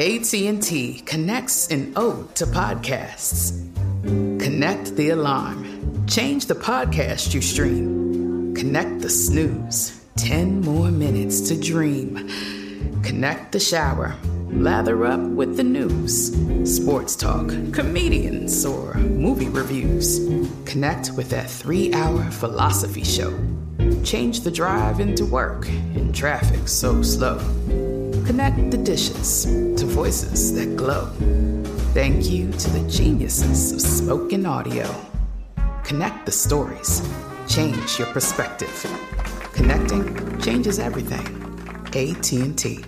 AT&T connects an ode to podcasts. Connect the alarm. Change the podcast you stream. Connect the snooze. 10 more minutes to dream. Connect the shower. Lather up with the news. Sports talk, comedians, or movie reviews. Connect with that 3-hour philosophy show. Change the drive into work in traffic so slow. Connect the dishes to voices that glow. Thank you to the geniuses of spoken audio. Connect the stories. Change your perspective. Connecting changes everything. AT&T.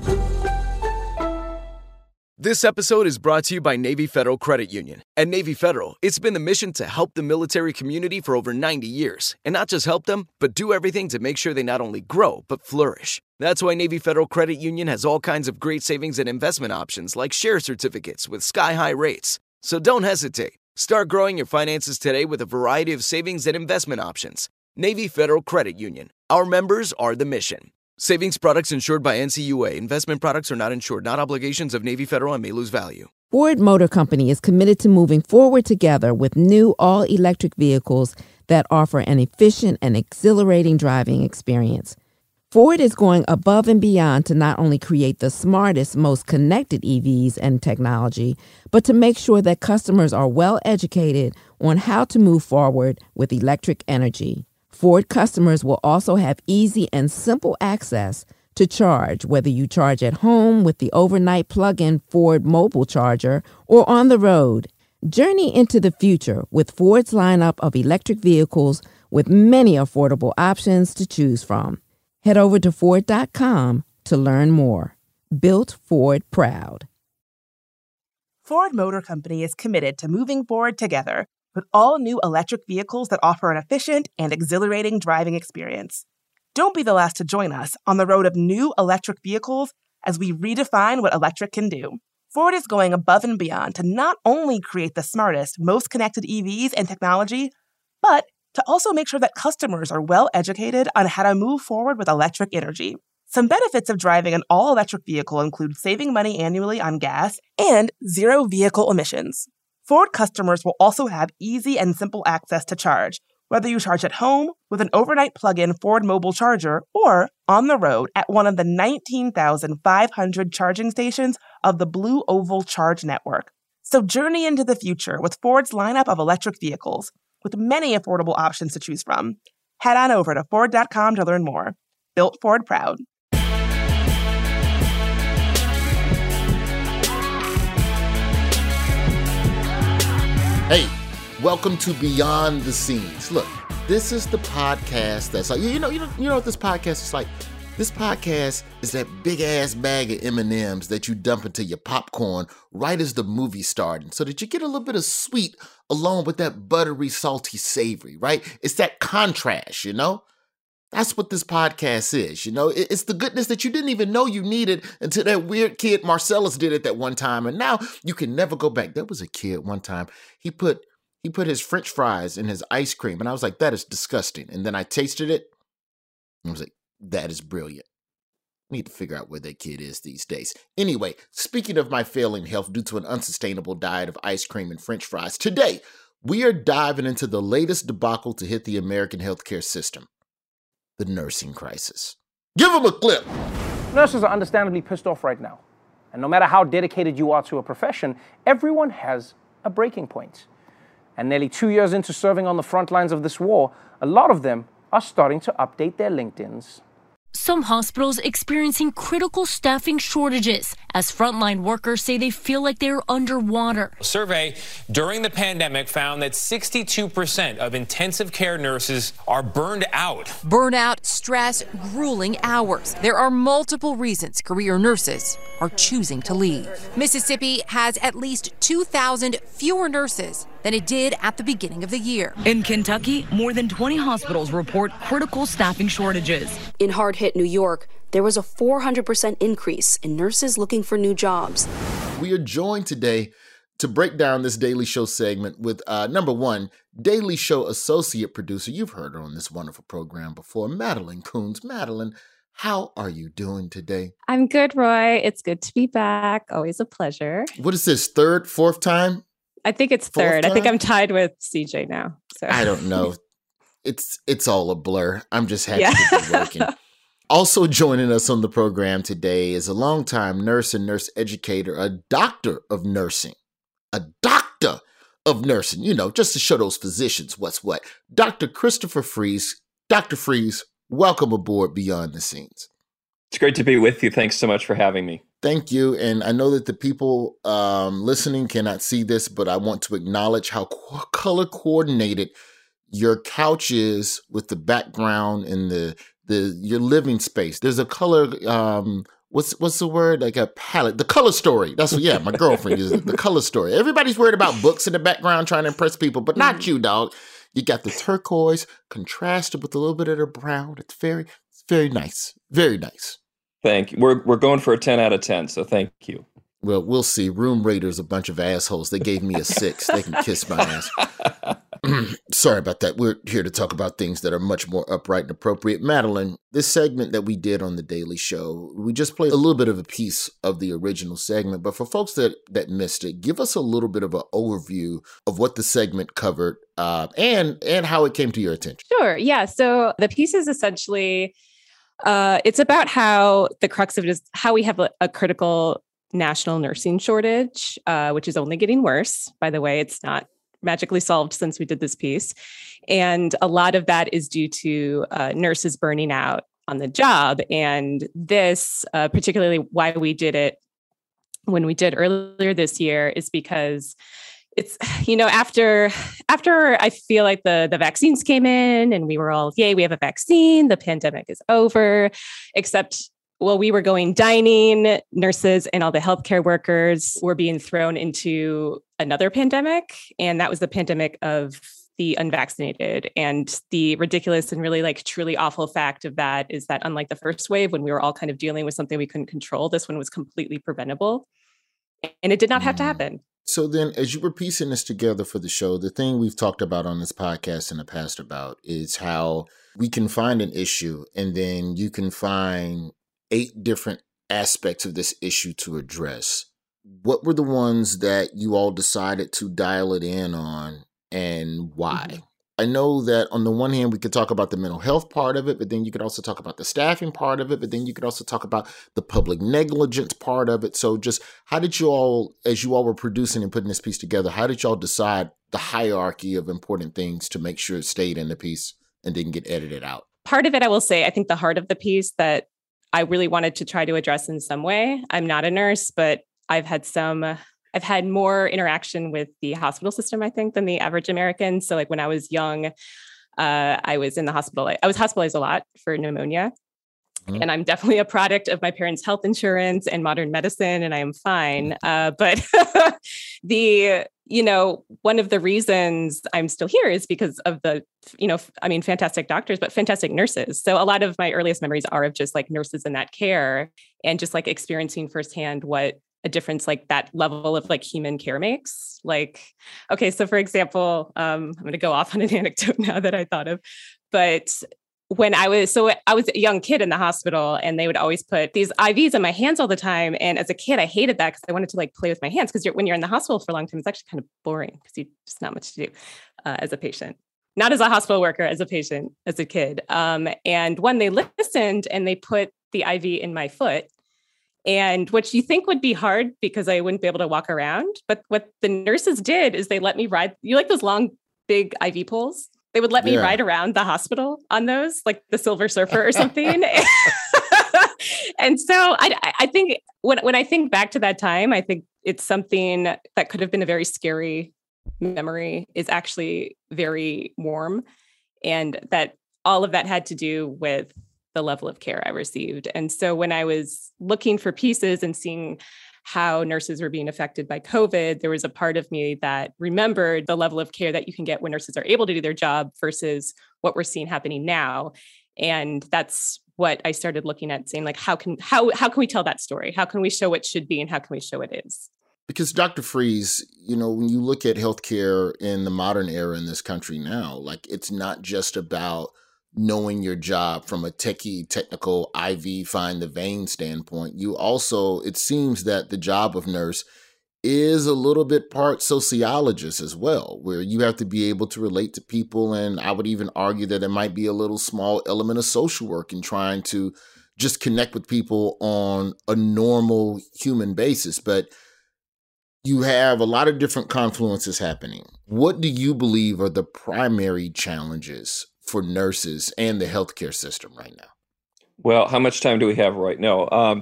This episode is brought to you by Navy Federal Credit Union. At Navy Federal, it's been the mission to help the military community for over 90 years. And not just help them, but do everything to make sure they not only grow, but flourish. That's why Navy Federal Credit Union has all kinds of great savings and investment options like share certificates with sky-high rates. So don't hesitate. Start growing your finances today with a variety of savings and investment options. Navy Federal Credit Union. Our members are the mission. Savings products insured by NCUA. Investment products are not insured, not obligations of Navy Federal and may lose value. Ford Motor Company is committed to moving forward together with new all-electric vehicles that offer an efficient and exhilarating driving experience. Ford is going above and beyond to not only create the smartest, most connected EVs and technology, but to make sure that customers are well educated on how to move forward with electric energy. Ford customers will also have easy and simple access to charge, whether you charge at home with the overnight plug-in Ford mobile charger or on the road. Journey into the future with Ford's lineup of electric vehicles with many affordable options to choose from. Head over to Ford.com to learn more. Built Ford proud. Ford Motor Company is committed to moving forward together with all new electric vehicles that offer an efficient and exhilarating driving experience. Don't be the last to join us on the road of new electric vehicles as we redefine what electric can do. Ford is going above and beyond to not only create the smartest, most connected EVs and technology, but to also make sure that customers are well educated on how to move forward with electric energy. Some benefits of driving an all-electric vehicle include saving money annually on gas and zero vehicle emissions. Ford customers will also have easy and simple access to charge, whether you charge at home with an overnight plug-in Ford mobile charger or on the road at one of the 19,500 charging stations of the Blue Oval Charge Network. So journey into the future with Ford's lineup of electric vehicles, with many affordable options to choose from. Head on over to Ford.com to learn more. Built Ford proud. Hey, welcome to Beyond the Scenes. Look, this is the podcast that's like, you know what this podcast is like? This podcast is that big-ass bag of M&Ms that you dump into your popcorn right as the movie starting so that you get a little bit of sweet along with that buttery, salty, savory, right? It's that contrast, you know? That's what this podcast is, you know? It's the goodness that you didn't even know you needed until that weird kid Marcellus did it that one time, and now you can never go back. There was a kid one time, he put his French fries in his ice cream, and I was like, that is disgusting. And then I tasted it, and I was like, that is brilliant. I need to figure out where that kid is these days. Anyway, speaking of my failing health due to an unsustainable diet of ice cream and French fries, today we are diving into the latest debacle to hit the American healthcare system. The nursing crisis. Give them a clip. Nurses are understandably pissed off right now. And no matter how dedicated you are to a profession, everyone has a breaking point. And nearly 2 years into serving on the front lines of this war, a lot of them are starting to update their LinkedIns. Some hospitals experiencing critical staffing shortages as frontline workers say they feel like they're underwater. A survey during the pandemic found that 62% of intensive care nurses are burned out. Burnout, stress, grueling hours. There are multiple reasons career nurses are choosing to leave. Mississippi has at least 2,000 fewer nurses than it did at the beginning of the year. In Kentucky, more than 20 hospitals report critical staffing shortages. In hard-hit New York, there was a 400% increase in nurses looking for new jobs. We are joined today to break down this Daily Show segment with, number one, Daily Show associate producer. You've heard her on this wonderful program before, Madeline Coons. Madeline, How are you doing today? I'm good, Roy. It's good to be back. Always a pleasure. What is this, third, fourth time? I think it's third. I think I'm tied with CJ now. So I don't know. It's all a blur. I'm just happy to be working. Also joining us on the program today is a longtime nurse and nurse educator, a doctor of nursing. A doctor of nursing, just to show those physicians what's what. Dr. Christopher Freeze. Dr. Freeze, welcome aboard Beyond the Scenes. It's great to be with you. Thanks so much for having me. Thank you. And I know that the people listening cannot see this, but I want to acknowledge how color coordinated your couch is with the background and your living space. There's a color, what's the word? Like a palette. The color story. That's what, my girlfriend is the color story. Everybody's worried about books in the background trying to impress people, but not you, dog. You got the turquoise contrasted with a little bit of the brown. It's very nice. Very nice. Thank you. We're going for a 10 out of 10, so thank you. Well, we'll see. Room Raiders, a bunch of assholes. They gave me a 6. They can kiss my ass. Sorry about that. We're here to talk about things that are much more upright and appropriate. Madeline, this segment that we did on The Daily Show, we just played a little bit of a piece of the original segment. But for folks that missed it, give us a little bit of an overview of what the segment covered and how it came to your attention. Sure. Yeah. So the piece is essentially, it's about how the crux of it is how we have a critical national nursing shortage, which is only getting worse. By the way, it's not magically solved since we did this piece. And a lot of that is due to nurses burning out on the job. And this, particularly why we did it when we did earlier this year, is because it's, after I feel like the vaccines came in and we were all, yay, we have a vaccine, the pandemic is over, except we were going dining, nurses and all the healthcare workers were being thrown into another pandemic. And that was the pandemic of the unvaccinated. And the ridiculous and really truly awful fact of that is that unlike the first wave, when we were all kind of dealing with something we couldn't control, this one was completely preventable. And it did not have to happen. So then as you were piecing this together for the show, the thing we've talked about on this podcast in the past about is how we can find an issue and then you can find 8 different aspects of this issue to address. What were the ones that you all decided to dial it in on and why? Mm-hmm. I know that on the one hand, we could talk about the mental health part of it, but then you could also talk about the staffing part of it, but then you could also talk about the public negligence part of it. So just how did you all, as you all were producing and putting this piece together, how did y'all decide the hierarchy of important things to make sure it stayed in the piece and didn't get edited out? Part of it, I will say, I think the heart of the piece that I really wanted to try to address in some way. I'm not a nurse, but I've had more interaction with the hospital system, I think, than the average American. So when I was young, I was in the hospital. I was hospitalized a lot for pneumonia. Mm-hmm. And I'm definitely a product of my parents' health insurance and modern medicine, and I am fine. But one of the reasons I'm still here is because of the, fantastic doctors, but fantastic nurses. So a lot of my earliest memories are of just nurses in that care and just experiencing firsthand what a difference that level of human care makes. So for example, I'm going to go off on an anecdote now that I thought of, but when I was a young kid in the hospital and they would always put these IVs in my hands all the time. And as a kid, I hated that because I wanted to play with my hands because when you're in the hospital for a long time, it's actually kind of boring because you just not much to do as a patient, not as a hospital worker, as a patient, as a kid. And when they listened and they put the IV in my foot, and what you think would be hard because I wouldn't be able to walk around. But what the nurses did is they let me ride, those long, big IV poles? They would let me ride around the hospital on those, like the Silver Surfer or something. And so I think when I think back to that time, I think it's something that could have been a very scary memory is actually very warm. And that all of that had to do with the level of care I received. And so when I was looking for pieces and seeing how nurses were being affected by COVID, there was a part of me that remembered the level of care that you can get when nurses are able to do their job versus what we're seeing happening now. And that's what I started looking at, saying how can we tell that story? How can we show what should be and how can we show it is? Because Dr. Freeze, when you look at healthcare in the modern era in this country now, it's not just about knowing your job from a technical IV find the vein standpoint, you also, it seems that the job of nurse is a little bit part sociologist as well, where you have to be able to relate to people. And I would even argue that there might be a little small element of social work in trying to just connect with people on a normal human basis. But you have a lot of different confluences happening. What do you believe are the primary challenges for nurses and the healthcare system right now? Well, how much time do we have right now?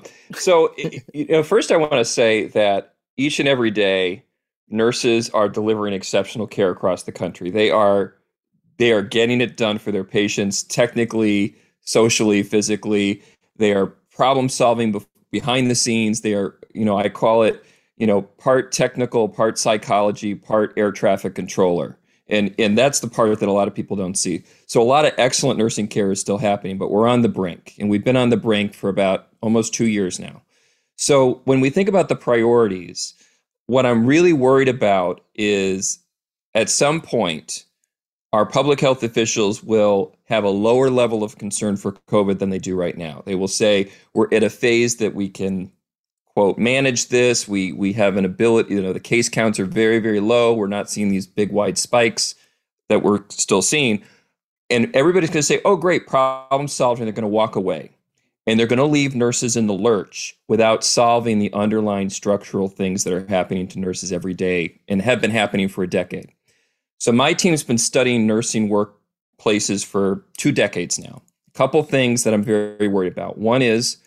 First I want to say that each and every day, nurses are delivering exceptional care across the country. They are getting it done for their patients, technically, socially, physically. They are problem solving behind the scenes. They are, I call it, part technical, part psychology, part air traffic controller. And that's the part that a lot of people don't see. So a lot of excellent nursing care is still happening, but we're on the brink. And we've been on the brink for about almost 2 years now. So when we think about the priorities, what I'm really worried about is at some point, our public health officials will have a lower level of concern for COVID than they do right now. They will say, we're at a phase that we can, quote, manage this. We have an ability, the case counts are very, very low. We're not seeing these big wide spikes that we're still seeing. And everybody's going to say, oh, great, problem solved, and they're going to walk away. And they're going to leave nurses in the lurch without solving the underlying structural things that are happening to nurses every day and have been happening for a decade. So my team's been studying nursing workplaces for 2 decades now. A couple things that I'm very worried about. One is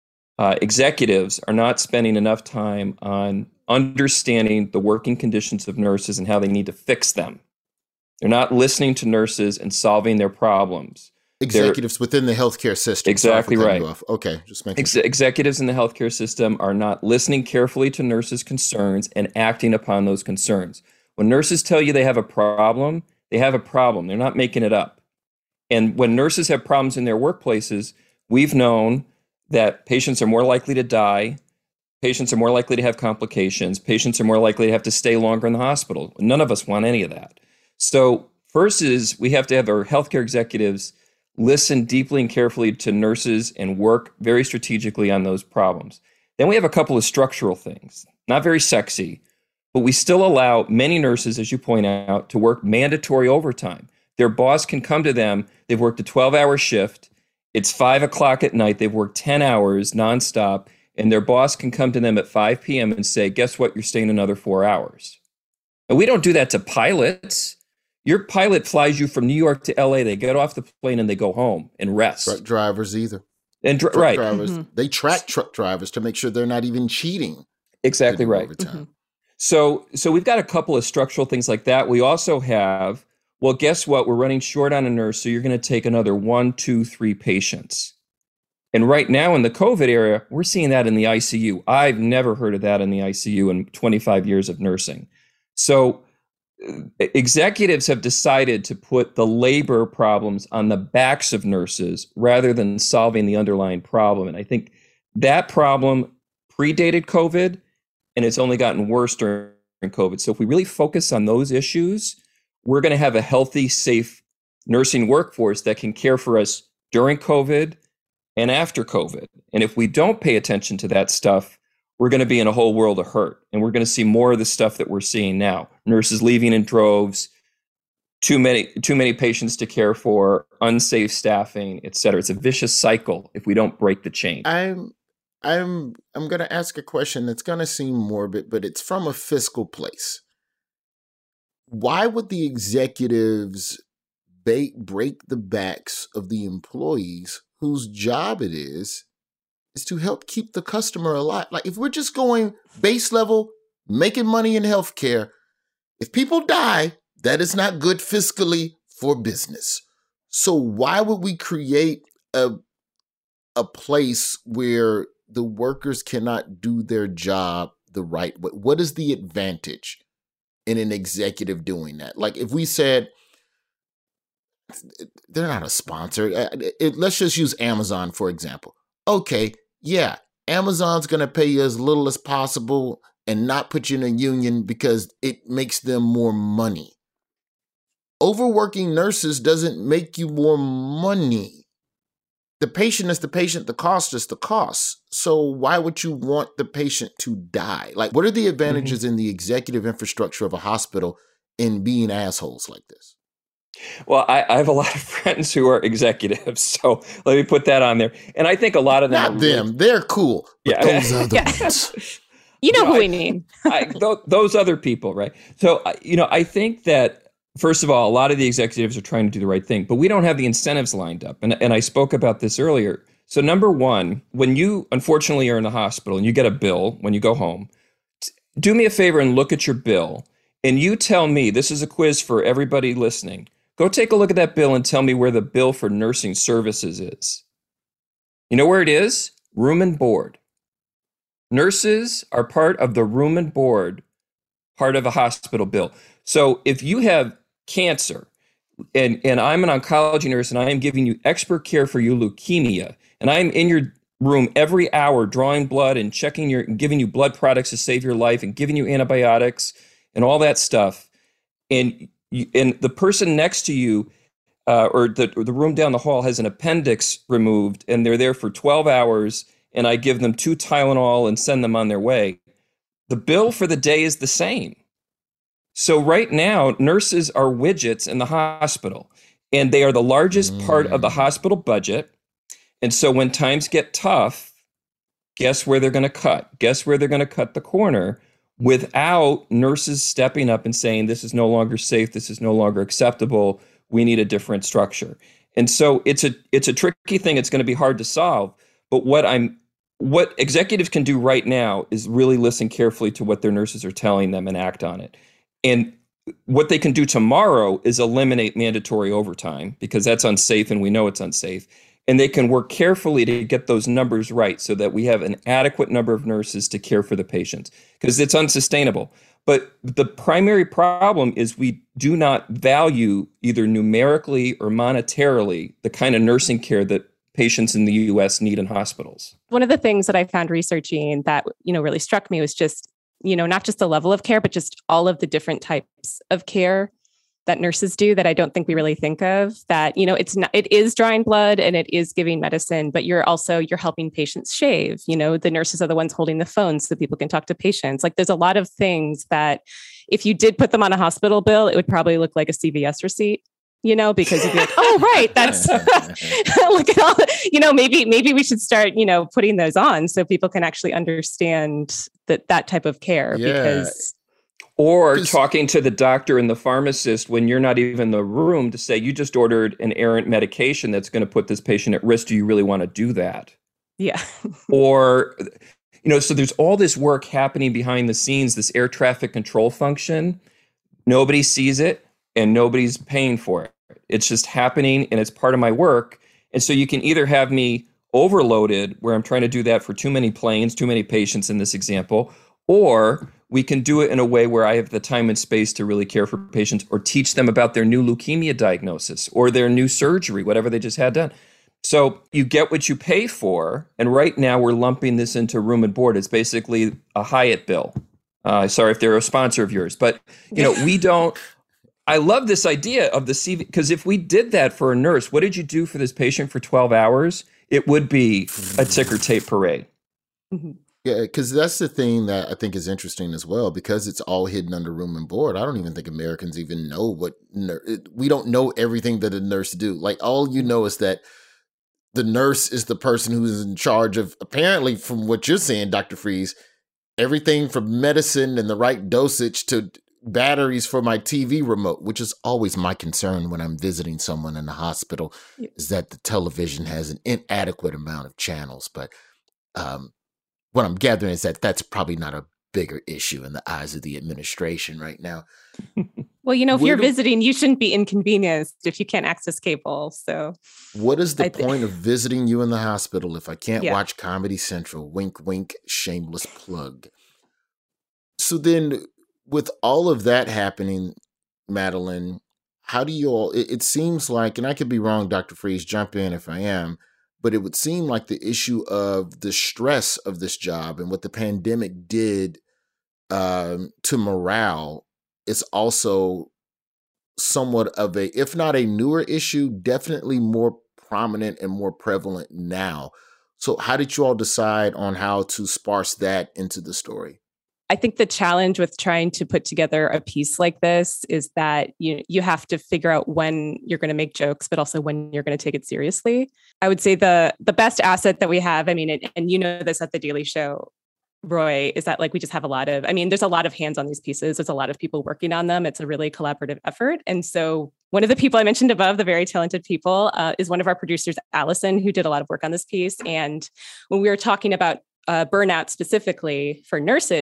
executives are not spending enough time on understanding the working conditions of nurses and how they need to fix them. They're not listening to nurses and solving their problems. Executives within the healthcare system. Exactly right. Okay, just making sure. Executives in the healthcare system are not listening carefully to nurses' concerns and acting upon those concerns. When nurses tell you they have a problem, they have a problem. They're not making it up. And when nurses have problems in their workplaces, we've known that patients are more likely to die, patients are more likely to have complications, patients are more likely to have to stay longer in the hospital. None of us want any of that. So first is we have to have our healthcare executives listen deeply and carefully to nurses and work very strategically on those problems. Then we have a couple of structural things, not very sexy, but we still allow many nurses, as you point out, to work mandatory overtime. Their boss can come to them, they've worked a 12-hour shift, it's 5 o'clock at night, they've worked 10 hours nonstop, and their boss can come to them at 5 p.m. and say, guess what, you're staying another 4 hours. And we don't do that to pilots. Your pilot flies you from New York to LA. They get off the plane and they go home and rest. Truck drivers either. And truck right. drivers, they track truck drivers to make sure they're not even cheating. Exactly right. So we've got a couple of structural things like that. We also have, well, guess what? We're running short on a nurse, so you're going to take another 1, 2, 3 patients. And right now in the COVID era, we're seeing that in the ICU. I've never heard of that in the ICU in 25 years of nursing. So executives have decided to put the labor problems on the backs of nurses rather than solving the underlying problem. And I think that problem predated COVID, and it's only gotten worse during COVID. So if we really focus on those issues, we're going to have a healthy, safe nursing workforce that can care for us during COVID and after COVID. And if we don't pay attention to that stuff, we're going to be in a whole world of hurt. And we're going to see more of the stuff that we're seeing now. Nurses leaving in droves, too many patients to care for, unsafe staffing, et cetera. It's a vicious cycle if we don't break the chain. I'm going to ask a question that's going to seem morbid, but it's from a fiscal place. Why would the executives break the backs of the employees whose job it is to help keep the customer alive? Like, if we're just going base level, making money in healthcare, if people die, that is not good fiscally for business. So why would we create a place where the workers cannot do their job the right way? What is the advantage in an executive doing that? Like, if we said, they're not a sponsor. Let's just use Amazon, for example. Okay, yeah, Amazon's going to pay you as little as possible and not put you in a union because it makes them more money. overworking nurses doesn't make you more money. The patient is the patient, the cost is the cost. So why would you want the patient to die? Like, what are the advantages in the executive infrastructure of a hospital in being assholes like this? Well, I have a lot of friends who are executives, so let me put that on there. And I think a lot of them Not them. They're cool. But those other ones. You know who we mean. Those other people, right? So, I think that, first of all, a lot of the executives are trying to do the right thing, but we don't have the incentives lined up. And I spoke about this earlier. So number one, when you unfortunately are in the hospital and you get a bill when you go home, do me a favor and look at your bill. And you tell me, this is a quiz for everybody listening. Go take a look at that bill and tell me where the bill for nursing services is. You know where it is? Room and board. Nurses are part of the room and board, part of a hospital bill. So if you have cancer and I'm an oncology nurse and I am giving you expert care for your leukemia, and I'm in your room every hour drawing blood and giving you blood products to save your life and giving you antibiotics and all that stuff, and the person next to you or the room down the hall has an appendix removed and they're there for 12 hours and I give them 2 Tylenol and send them on their way, the bill for the day is the same. So right now, nurses are widgets in the hospital, and they are the largest part of the hospital budget. And so when times get tough, guess where they're going to cut? Guess where they're going to cut the corner without nurses stepping up and saying, this is no longer safe, this is no longer acceptable, we need a different structure. And so it's a tricky thing. It's going to be hard to solve. But what executives can do right now is really listen carefully to what their nurses are telling them and act on it. And what they can do tomorrow is eliminate mandatory overtime, because that's unsafe and we know it's unsafe. And they can work carefully to get those numbers right so that we have an adequate number of nurses to care for the patients, because it's unsustainable. But the primary problem is we do not value either numerically or monetarily the kind of nursing care that patients in the U.S. need in hospitals. One of the things that I found researching that, really struck me was just, not just the level of care, but just all of the different types of care that nurses do that I don't think we really think of. That, it is drawing blood and it is giving medicine, but you're helping patients shave. The nurses are the ones holding the phone so people can talk to patients. Like, there's a lot of things that if you did put them on a hospital bill, it would probably look like a CVS receipt. Because you'd be like, oh, right, that's look at all, maybe we should start, putting those on so people can actually understand that type of care. Or talking to the doctor and the pharmacist when you're not even in the room to say, you just ordered an errant medication that's going to put this patient at risk. Do you really want to do that? Yeah. Or, so there's all this work happening behind the scenes, this air traffic control function. Nobody sees it and nobody's paying for it. It's just happening and it's part of my work. And so you can either have me overloaded where I'm trying to do that for too many planes, too many patients in this example, or we can do it in a way where I have the time and space to really care for patients or teach them about their new leukemia diagnosis or their new surgery, whatever they just had done. So you get what you pay for. And right now we're lumping this into room and board. It's basically a Hyatt bill. Sorry if they're a sponsor of yours, but we don't. I love this idea of the CV, because if we did that for a nurse, what did you do for this patient for 12 hours? It would be a ticker tape parade. Mm-hmm. Yeah, because that's the thing that I think is interesting as well, because it's all hidden under room and board. I don't even think Americans even know we don't know everything that a nurse do. Like, all you know is that the nurse is the person who's in charge of, apparently from what you're saying, Dr. Freeze, everything from medicine and the right dosage to batteries for my TV remote, which is always my concern when I'm visiting someone in the hospital, is that the television has an inadequate amount of channels. But what I'm gathering is that that's probably not a bigger issue in the eyes of the administration right now. Well, if you're visiting, you shouldn't be inconvenienced if you can't access cable. So what is the point of visiting you in the hospital if I can't watch Comedy Central? Wink, wink, shameless plug. So then, with all of that happening, Madeline, how do you all, it seems like, and I could be wrong, Dr. Freeze, jump in if I am, but it would seem like the issue of the stress of this job and what the pandemic did to morale is also somewhat of a, if not a newer issue, definitely more prominent and more prevalent now. So how did you all decide on how to sparse that into the story? I think the challenge with trying to put together a piece like this is that you have to figure out when you're going to make jokes, but also when you're going to take it seriously. I would say the best asset that we have, I mean, and you know this at The Daily Show, Roy, is that like we just have there's a lot of hands on these pieces. There's a lot of people working on them. It's a really collaborative effort. And so one of the people I mentioned above, the very talented people, is one of our producers, Allison, who did a lot of work on this piece. And when we were talking about burnout specifically for nurses,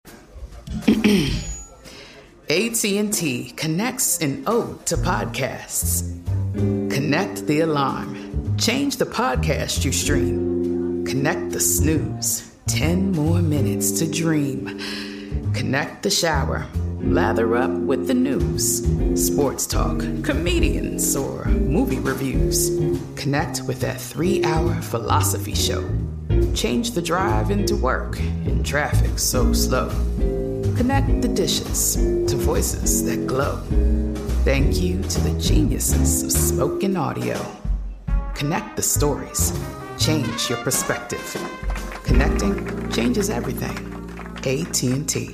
AT&T connects an ode to podcasts. Connect the alarm. Change the podcast you stream. Connect the snooze. 10 more minutes to dream. Connect the shower. Lather up with the news. Sports talk, comedians, or movie reviews. Connect with that 3-hour philosophy show. Change the drive into work in traffic so slow. Connect the dishes to voices that glow. Thank you to the geniuses of spoken audio. Connect the stories. Change your perspective. Connecting changes everything. AT&T.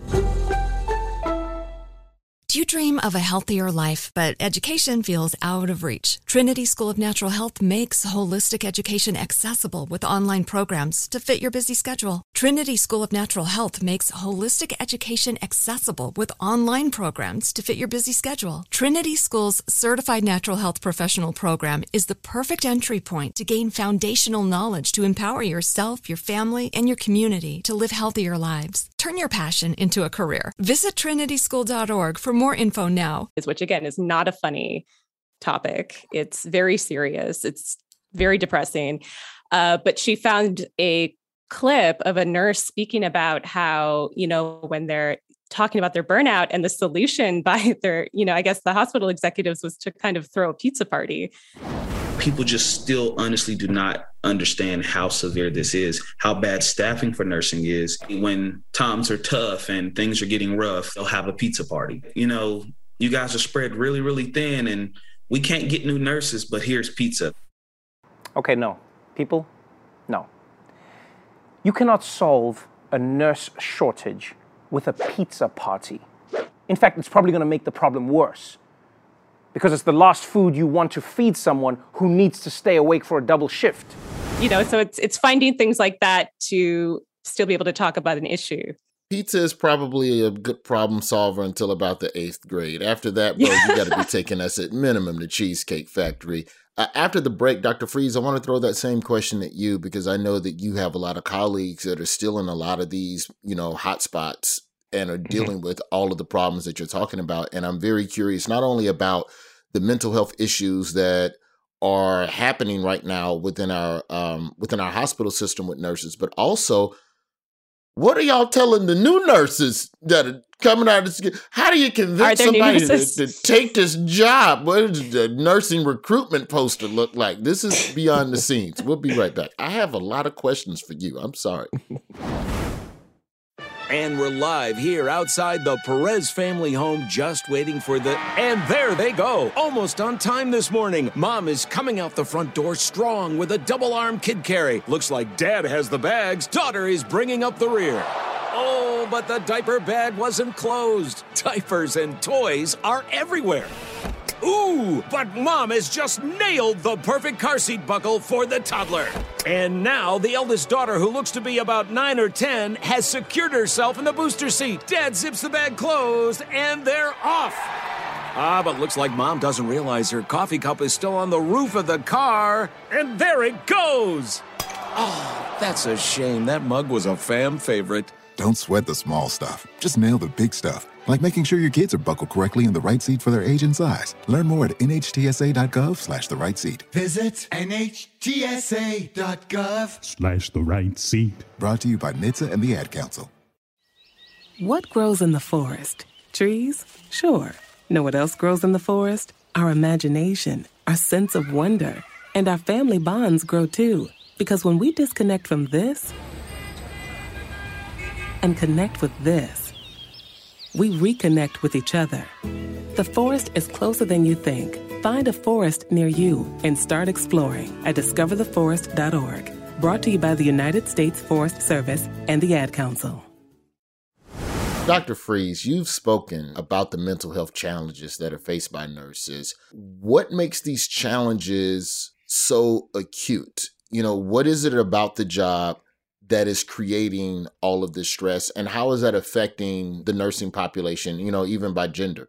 Do you dream of a healthier life, but education feels out of reach? Trinity School of Natural Health makes holistic education accessible with online programs to fit your busy schedule. Trinity School of Natural Health makes holistic education accessible with online programs to fit your busy schedule. Trinity School's Certified Natural Health Professional Program is the perfect entry point to gain foundational knowledge to empower yourself, your family, and your community to live healthier lives. Turn your passion into a career. Visit trinityschool.org for more info now. Which again is not a funny topic. It's very serious. It's very depressing. But she found a clip of a nurse speaking about how, when they're talking about their burnout, and the solution by their, I guess the hospital executives was to kind of throw a pizza party. People just still honestly do not understand how severe this is, how bad staffing for nursing is. When times are tough and things are getting rough, they'll have a pizza party. You guys are spread really, really thin and we can't get new nurses, but here's pizza. Okay, no. People, no. You cannot solve a nurse shortage with a pizza party. In fact, it's probably going to make the problem worse, because it's the last food you want to feed someone who needs to stay awake for a double shift. So it's finding things like that to still be able to talk about an issue. Pizza is probably a good problem solver until about the 8th grade. After that, bro, you got to be taking us at minimum to Cheesecake Factory. After the break, Dr. Freeze, I want to throw that same question at you, because I know that you have a lot of colleagues that are still in a lot of these, hot spots and are dealing with all of the problems that you're talking about. And I'm very curious, not only about the mental health issues that are happening right now within our hospital system with nurses, but also, what are y'all telling the new nurses that are coming out of school? How do you convince somebody to take this job? What does the nursing recruitment poster look like? This is Beyond the Scenes. We'll be right back. I have a lot of questions for you. I'm sorry. And we're live here outside the Perez family home, just waiting for and there they go. Almost on time this morning. Mom is coming out the front door strong with a double-arm kid carry. Looks like Dad has the bags. Daughter is bringing up the rear. Oh, but the diaper bag wasn't closed. Diapers and toys are everywhere. Ooh, but Mom has just nailed the perfect car seat buckle for the toddler. And now the eldest daughter, who looks to be about 9 or 10, has secured herself in the booster seat. Dad zips the bag closed, and they're off. But looks like Mom doesn't realize her coffee cup is still on the roof of the car. And there it goes. Oh, that's a shame. That mug was a fam favorite. Don't sweat the small stuff. Just nail the big stuff. Like making sure your kids are buckled correctly in the right seat for their age and size. Learn more at nhtsa.gov/the right seat. Visit nhtsa.gov/the right seat. Brought to you by NHTSA and the Ad Council. What grows in the forest? Trees? Sure. Know what else grows in the forest? Our imagination, our sense of wonder, and our family bonds grow too. Because when we disconnect from this and connect with this, we reconnect with each other. The forest is closer than you think. Find a forest near you and start exploring at discovertheforest.org. Brought to you by the United States Forest Service and the Ad Council. Dr. Freeze, you've spoken about the mental health challenges that are faced by nurses. What makes these challenges so acute? You know, what is it about the job that is creating all of this stress, and how is that affecting the nursing population, you know, even by gender?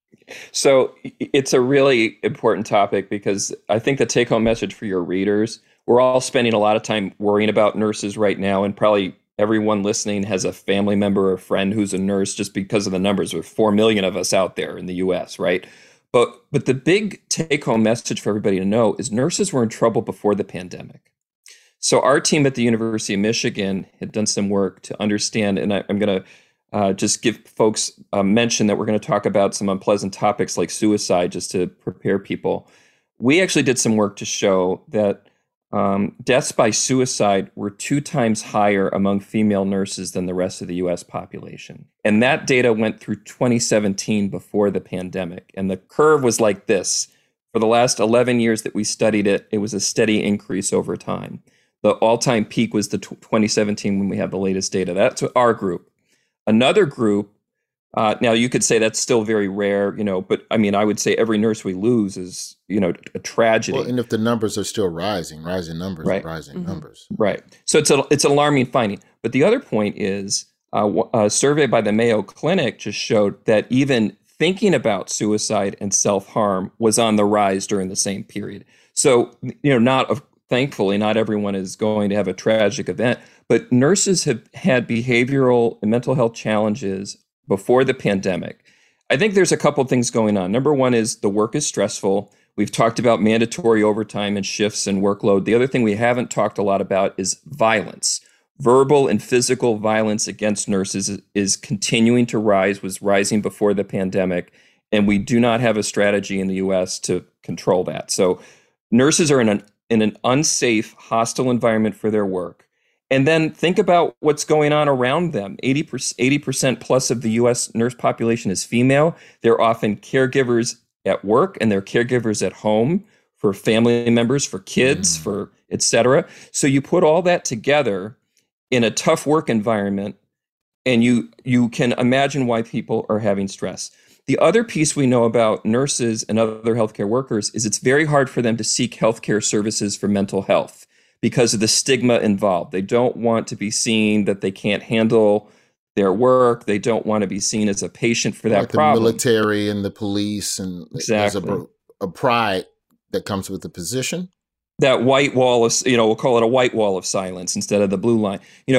So it's a really important topic because I think the take-home message for your readers, we're all spending a lot of time worrying about nurses right now, and probably everyone listening has a family member or friend who's a nurse just because of the numbers. There are 4 million of us out there in the U.S., right? But the big take-home message for everybody to know is nurses were in trouble before the pandemic. So our team at the University of Michigan had done some work to understand, and I'm going to just give folks a mention that we're going to talk about some unpleasant topics like suicide just to prepare people. We actually did some work to show that deaths by suicide were 2 times higher among female nurses than the rest of the U.S. population. And that data went through 2017 before the pandemic. And the curve was like this. For the last 11 years that we studied it, it was a steady increase over time. The all-time peak was the 2017 when we have the latest data. That's our group. Another group, now you could say that's still very rare, you know, but I mean, I would say every nurse we lose is, you know, a tragedy. Well, and if the numbers are still rising numbers, right. rising numbers. Right. So it's an alarming finding. But the other point is a survey by the Mayo Clinic just showed that even thinking about suicide and self-harm was on the rise during the same period. So, you know, thankfully, not everyone is going to have a tragic event, but nurses have had behavioral and mental health challenges before the pandemic. I think there's a couple things going on. Number one is the work is stressful. We've talked about mandatory overtime and shifts and workload. The other thing we haven't talked a lot about is violence. Verbal and physical violence against nurses is continuing to rise, was rising before the pandemic, and we do not have a strategy in the U.S. to control that. So nurses are in an unsafe, hostile environment for their work. And then think about what's going on around them. 80% plus of the U.S. nurse population is female. They're often caregivers at work and they're caregivers at home for family members, for kids, for et cetera. So you put all that together in a tough work environment, and you can imagine why people are having stress. The other piece we know about nurses and other healthcare workers is it's very hard for them to seek healthcare services for mental health because of the stigma involved. They don't want to be seen that they can't handle their work. They don't want to be seen as a patient for that like problem. The military and the police, and exactly. There's a pride that comes with the position. That white wall of, we'll call it a white wall of silence instead of the blue line.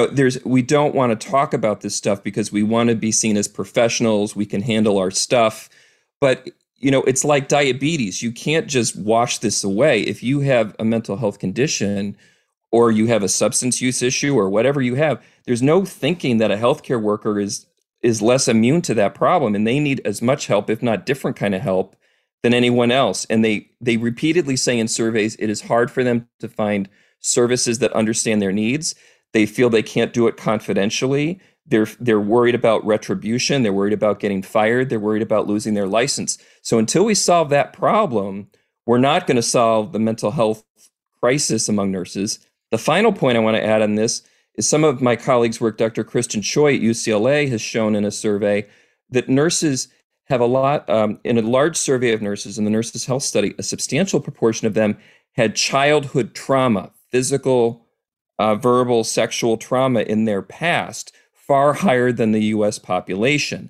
We don't want to talk about this stuff because we want to be seen as professionals. We can handle our stuff. But, it's like diabetes. You can't just wash this away. If you have a mental health condition or you have a substance use issue or whatever you have, there's no thinking that a healthcare worker is less immune to that problem. And they need as much help, if not different kind of help, than anyone else. And they repeatedly say in surveys, it is hard for them to find services that understand their needs. They feel they can't do it confidentially. They're worried about retribution. They're worried about getting fired. They're worried about losing their license. So until we solve that problem, we're not going to solve the mental health crisis among nurses. The final point I want to add on this is some of my colleagues' work, Dr. Kristen Choi at UCLA has shown in a survey that nurses have a lot, in a large survey of nurses in the Nurses' Health Study, a substantial proportion of them had childhood trauma, physical, verbal, sexual trauma in their past, far higher than the U.S. population.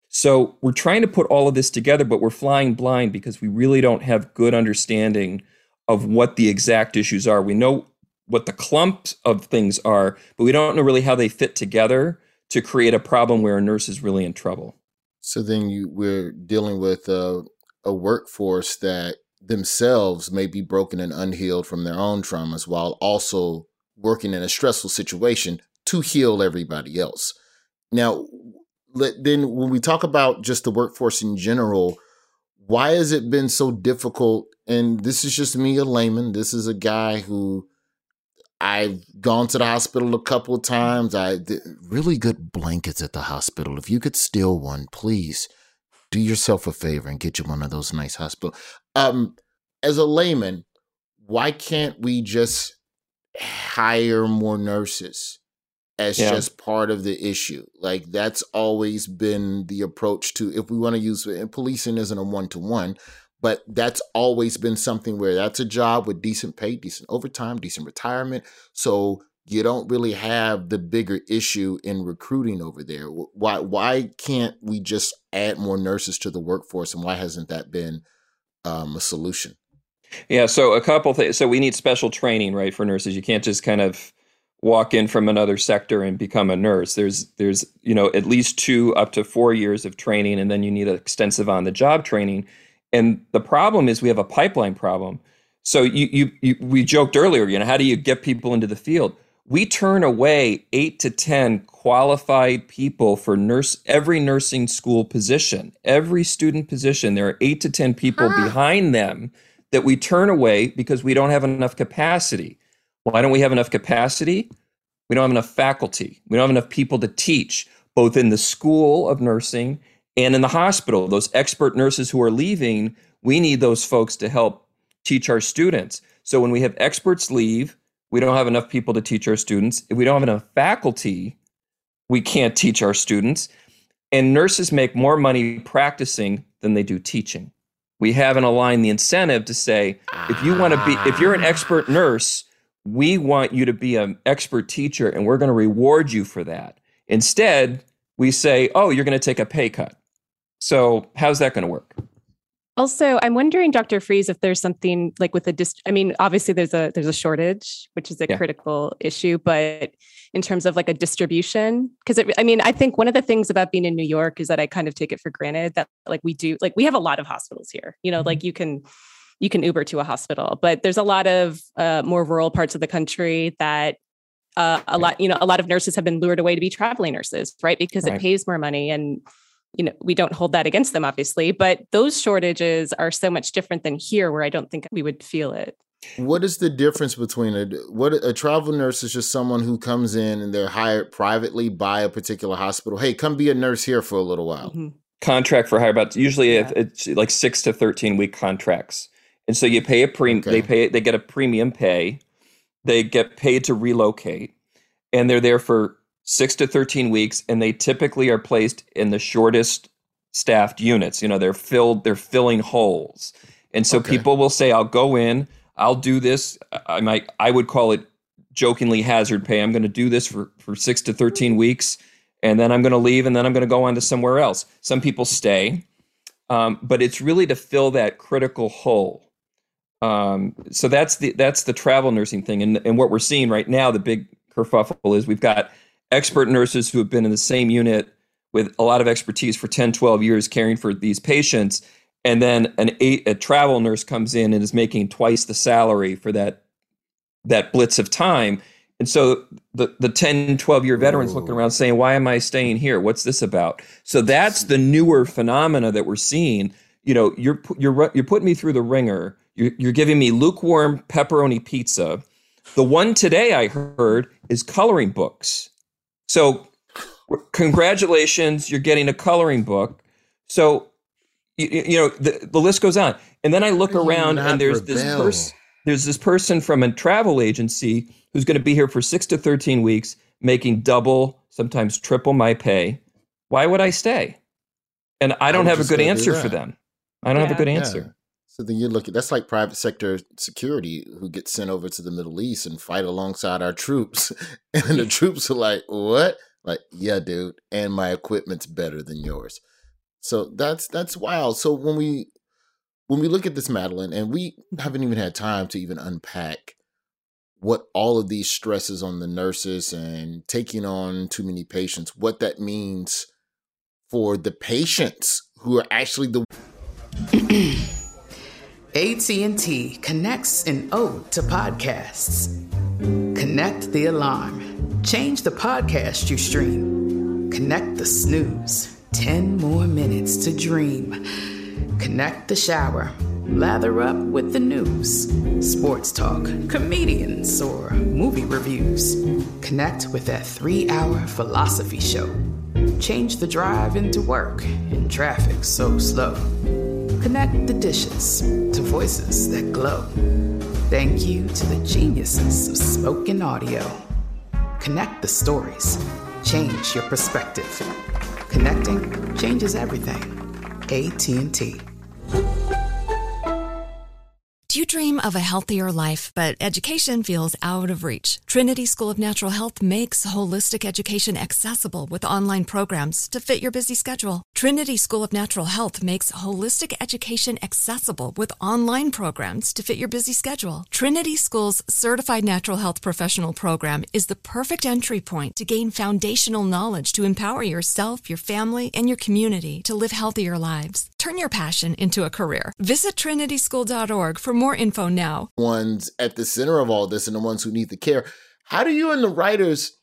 So we're trying to put all of this together, but we're flying blind because we really don't have good understanding of what the exact issues are. We know what the clumps of things are, but we don't know really how they fit together to create a problem where a nurse is really in trouble. So then we're dealing with a workforce that themselves may be broken and unhealed from their own traumas while also working in a stressful situation to heal everybody else. Now, then when we talk about just the workforce in general, why has it been so difficult? And this is just me, a layman. This is a guy who I've gone to the hospital a couple of times. Really good blankets at the hospital. If you could steal one, please do yourself a favor and get you one of those nice hospitals. As a layman, why can't we just hire more nurses as just part of the issue? Like, that's always been the approach to, if we want to use, and policing isn't a one-to-one, but that's always been something where that's a job with decent pay, decent overtime, decent retirement. So you don't really have the bigger issue in recruiting over there. Why can't we just add more nurses to the workforce, and why hasn't that been a solution? Yeah, so a couple things. So we need special training, right, for nurses. You can't just kind of walk in from another sector and become a nurse. There's at least 2 up to 4 years of training, and then you need extensive on-the-job training. And the problem is we have a pipeline problem. So we joked earlier, how do you get people into the field? We turn away 8 to 10 qualified people for every nursing school position, every student position. There are 8 to 10 people behind them that we turn away because we don't have enough capacity. Why don't we have enough capacity? We don't have enough faculty. We don't have enough people to teach, both in the school of nursing and in the hospital. Those expert nurses who are leaving, we need those folks to help teach our students. So when we have experts leave, we don't have enough people to teach our students. If we don't have enough faculty, we can't teach our students. And nurses make more money practicing than they do teaching. We haven't aligned the incentive to say, if you're an expert nurse, we want you to be an expert teacher, and we're going to reward you for that. Instead, we say, oh, you're going to take a pay cut. So how's that going to work? Also, I'm wondering, Dr. Freeze, if there's something like with obviously there's a shortage, which is a critical issue, but in terms of like a distribution, because I think one of the things about being in New York is that I kind of take it for granted that we have a lot of hospitals here, like you can Uber to a hospital, but there's a lot of more rural parts of the country that a lot of nurses have been lured away to be traveling nurses, right? Because it pays more money, and we don't hold that against them, obviously, but those shortages are so much different than here, where I don't think we would feel it. What is the difference between a travel nurse is just someone who comes in and they're hired privately by a particular hospital. Hey, come be a nurse here for a little while. Mm-hmm. Contract for hire, but usually it's like 6 to 13 week contracts. And so you pay they get a premium pay, they get paid to relocate, and they're there for 6 to 13 weeks, and they typically are placed in the shortest staffed units. They're filling holes. And so people will say, I'll go in, I'll do this. I would call it jokingly hazard pay. I'm going to do this for 6 to 13 weeks, and then I'm going to leave, and then I'm going to go on to somewhere else. Some people stay, but it's really to fill that critical hole. So that's the travel nursing thing. And what we're seeing right now, the big kerfuffle is we've got expert nurses who have been in the same unit with a lot of expertise for 10, 12 years caring for these patients. And then a travel nurse comes in and is making twice the salary for that blitz of time. And so the 10, 12-year veterans looking around saying, why am I staying here? What's this about? So that's the newer phenomena that we're seeing. You're putting me through the ringer. You're giving me lukewarm pepperoni pizza. The one today I heard is coloring books. So congratulations, you're getting a coloring book. So, the list goes on. And then I look around and there's this person from a travel agency who's going to be here for 6 to 13 weeks, making double, sometimes triple my pay. Why would I stay? And I don't have a good answer for them. I don't have a good answer. Yeah. So then you look at, that's like private sector security who gets sent over to the Middle East and fight alongside our troops. And the troops are like, what? Like, yeah, dude. And my equipment's better than yours. So that's wild. So when we look at this, Madeline, and we haven't even had time to even unpack what all of these stresses on the nurses and taking on too many patients, what that means for the patients who are actually the... AT&T connects an ode to podcasts. Connect the alarm. Change the podcast you stream. Connect the snooze. 10 more minutes to dream. Connect the shower. Lather up with the news. Sports talk, comedians, or movie reviews. Connect with that 3-hour philosophy show. Change the drive into work in traffic so slow. Connect the dishes to voices that glow. Thank you to the geniuses of spoken audio. Connect the stories. Change your perspective. Connecting changes everything. AT&T. Do you dream of a healthier life, but education feels out of reach? Trinity School of Natural Health makes holistic education accessible with online programs to fit your busy schedule. Trinity School of Natural Health makes holistic education accessible with online programs to fit your busy schedule. Trinity School's Certified Natural Health Professional Program is the perfect entry point to gain foundational knowledge to empower yourself, your family, and your community to live healthier lives. Turn your passion into a career. Visit trinityschool.org for more info now. Ones at the center of all this and the ones who need the care. How do you and the writers,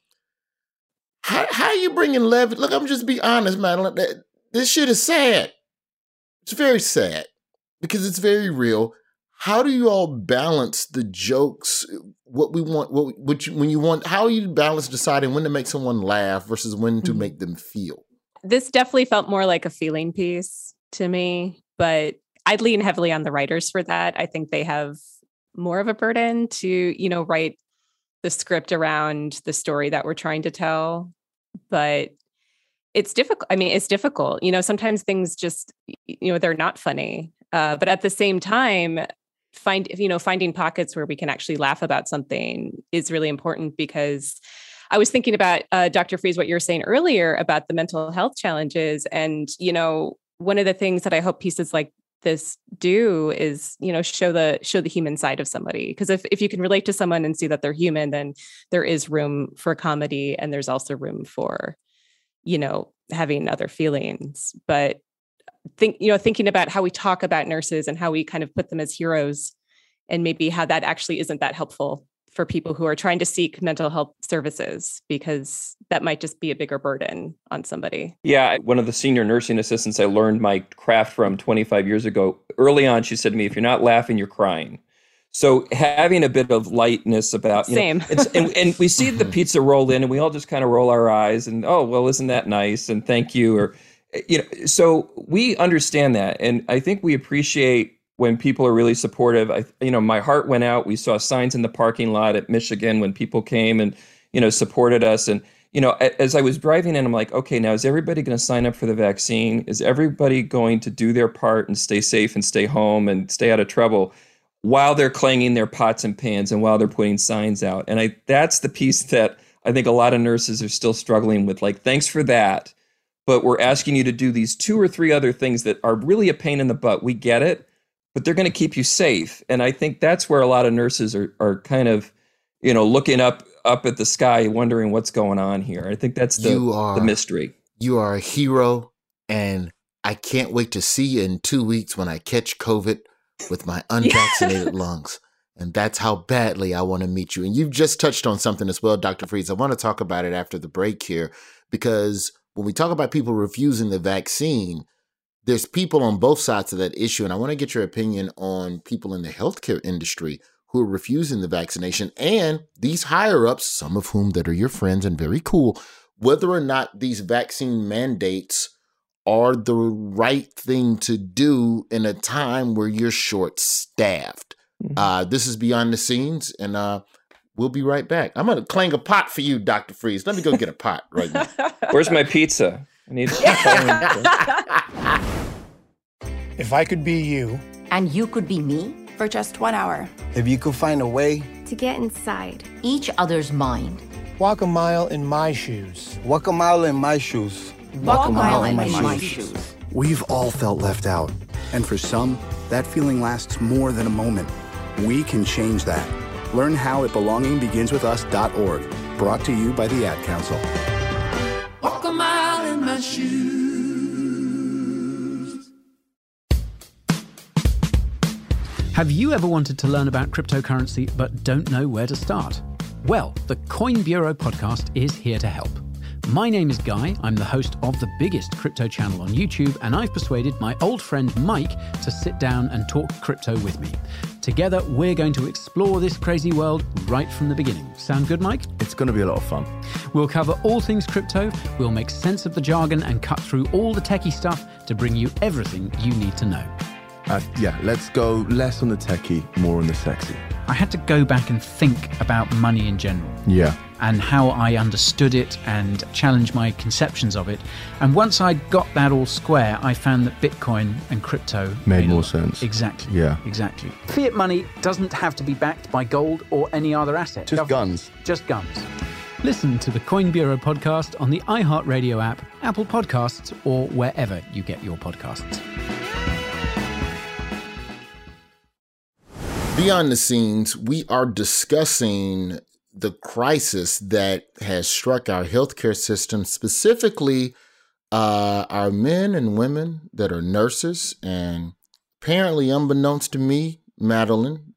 how are you bringing levity? Look, I'm just be honest, man. This shit is sad. It's very sad because it's very real. How do you all balance the jokes, what we want, when you want, how you balance deciding when to make someone laugh versus when to make them feel? This definitely felt more like a feeling piece to me, but I'd lean heavily on the writers for that. I think they have more of a burden to, write the script around the story that we're trying to tell, but it's difficult. I mean, it's difficult, sometimes things just, they're not funny. But at the same time, finding pockets where we can actually laugh about something is really important, because I was thinking about, Dr. Freeze, what you were saying earlier about the mental health challenges. And, one of the things that I hope pieces like this do is, show the human side of somebody. Because if you can relate to someone and see that they're human, then there is room for comedy, and there's also room for, having other feelings. But thinking about how we talk about nurses and how we kind of put them as heroes, and maybe how that actually isn't that helpful for people who are trying to seek mental health services, because that might just be a bigger burden on somebody. Yeah, one of the senior nursing assistants I learned my craft from 25 years ago, early on, she said to me, if you're not laughing, you're crying. So having a bit of lightness about, Same. And we see the pizza roll in and we all just kind of roll our eyes and, oh, well, isn't that nice? And thank you. Or, so we understand that. And I think we appreciate when people are really supportive. My heart went out. We saw signs in the parking lot at Michigan when people came and, supported us. And, as I was driving in, I'm like, okay, now is everybody going to sign up for the vaccine? Is everybody going to do their part and stay safe and stay home and stay out of trouble while they're clanging their pots and pans and while they're putting signs out? And that's the piece that I think a lot of nurses are still struggling with. Like, thanks for that, but we're asking you to do these 2 or 3 other things that are really a pain in the butt. We get it, but they're going to keep you safe. And I think that's where a lot of nurses are kind of, looking up at the sky, wondering what's going on here. I think that's the mystery. You are a hero, and I can't wait to see you in 2 weeks when I catch COVID with my unvaccinated lungs. And that's how badly I want to meet you. And you've just touched on something as well, Dr. Freeze. I want to talk about it after the break here, because when we talk about people refusing the vaccine, there's people on both sides of that issue. And I want to get your opinion on people in the healthcare industry who are refusing the vaccination, and these higher ups, some of whom that are your friends and very cool, whether or not these vaccine mandates are the right thing to do in a time where you're short-staffed. This is Beyond the Scenes, and we'll be right back. I'm going to clang a pot for you, Dr. Freeze. Let me go get a pot right now. Where's my pizza? I need If I could be you. And you could be me for just 1 hour. If you could find a way to get inside each other's mind. Walk a mile in my shoes. Walk a mile in my shoes. Walk a mile in my shoes. We've all felt left out. And for some, that feeling lasts more than a moment. We can change that. Learn how at belongingbeginswithus.org. Brought to you by the Ad Council. Walk a mile in my shoes. Have you ever wanted to learn about cryptocurrency but don't know where to start? Well, the Coin Bureau podcast is here to help. My name is Guy. I'm the host of the biggest crypto channel on YouTube, and I've persuaded my old friend Mike to sit down and talk crypto with me. Together, we're going to explore this crazy world right from the beginning. Sound good, Mike? It's going to be a lot of fun. We'll cover all things crypto, we'll make sense of the jargon and cut through all the techie stuff to bring you everything you need to know. Let's go less on the techie, more on the sexy. I had to go back and think about money in general. Yeah. And how I understood it and challenge my conceptions of it. And once I got that all square, I found that Bitcoin and crypto made more sense. Exactly. Yeah. Exactly. Fiat money doesn't have to be backed by gold or any other asset. Just guns. Just guns. Listen to the Coin Bureau podcast on the iHeartRadio app, Apple Podcasts, or wherever you get your podcasts. Beyond the scenes, we are discussing the crisis that has struck our healthcare system, specifically our men and women that are nurses. And apparently, unbeknownst to me, Madeline,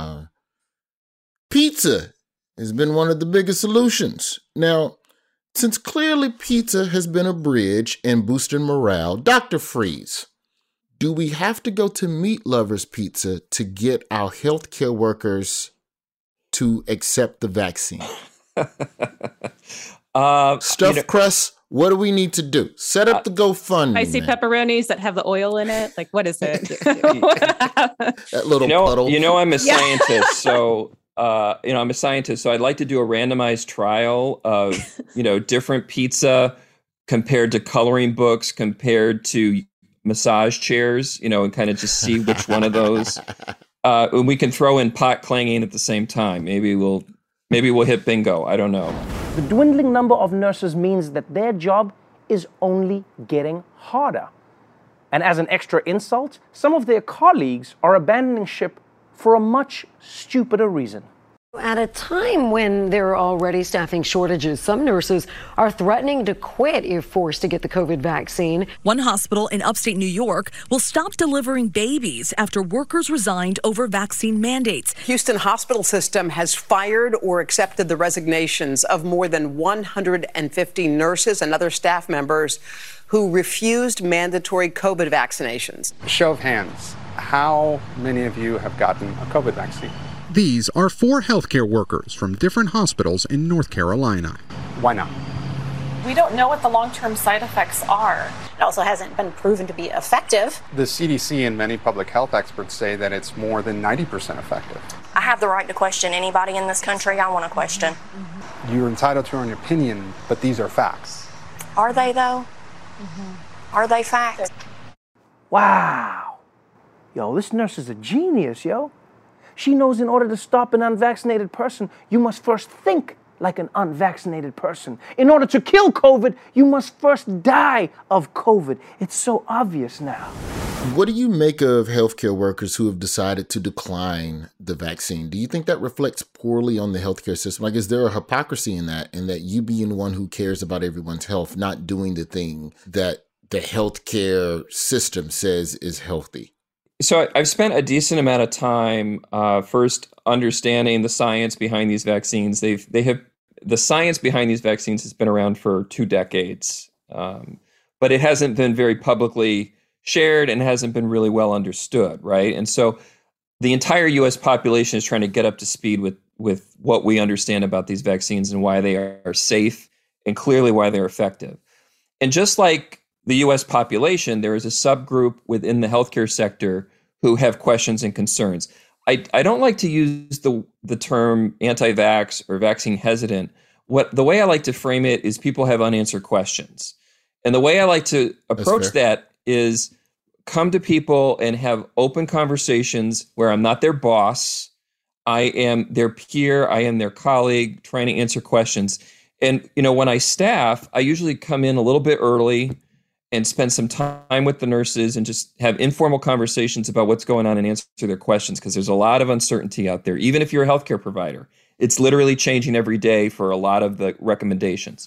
pizza has been one of the biggest solutions. Now, since clearly pizza has been a bridge in boosting morale, Dr. Freeze, do we have to go to Meat Lovers Pizza to get our healthcare workers to accept the vaccine? Stuffed crust, what do we need to do? Set up the GoFundMe. I see pepperonis that have the oil in it. Like, what is it? That little puddle. I'm a scientist, so I'm a scientist, so I'd like to do a randomized trial of different pizza compared to coloring books, compared to massage chairs, and kind of just see which one of those. And we can throw in pot clanging at the same time. Maybe we'll hit bingo. I don't know. The dwindling number of nurses means that their job is only getting harder. And as an extra insult, some of their colleagues are abandoning ship for a much stupider reason. At a time when there are already staffing shortages, some nurses are threatening to quit if forced to get the COVID vaccine. One hospital in upstate New York will stop delivering babies after workers resigned over vaccine mandates. Houston hospital system has fired or accepted the resignations of more than 150 nurses and other staff members who refused mandatory COVID vaccinations. Show of hands, how many of you have gotten a COVID vaccine? These are 4 healthcare workers from different hospitals in North Carolina. Why not? We don't know what the long-term side effects are. It also hasn't been proven to be effective. The CDC and many public health experts say that it's more than 90% effective. I have the right to question anybody in this country I want to question. You're entitled to your own opinion, but these are facts. Are they, though? Are they facts? Wow. Yo, this nurse is a genius, yo. She knows in order to stop an unvaccinated person, you must first think like an unvaccinated person. In order to kill COVID, you must first die of COVID. It's so obvious now. What do you make of healthcare workers who have decided to decline the vaccine? Do you think that reflects poorly on the healthcare system? Like, is there a hypocrisy in that you being one who cares about everyone's health, not doing the thing that the healthcare system says is healthy? So I've spent a decent amount of time first understanding the science behind these vaccines. The science behind these vaccines has been around for 2 decades, but it hasn't been very publicly shared and hasn't been really well understood, right? And so the entire U.S. population is trying to get up to speed with what we understand about these vaccines and why they are safe and clearly why they're effective. And just like the U.S. population, there is a subgroup within the healthcare sector who have questions and concerns. I don't like to use the term anti-vax or vaccine hesitant. The way I like to frame it is people have unanswered questions. And the way I like to approach that is come to people and have open conversations where I'm not their boss. I am their peer. I am their colleague trying to answer questions. And, when I staff, I usually come in a little bit early and spend some time with the nurses and just have informal conversations about what's going on and answer their questions, because there's a lot of uncertainty out there. Even if you're a healthcare provider, it's literally changing every day for a lot of the recommendations.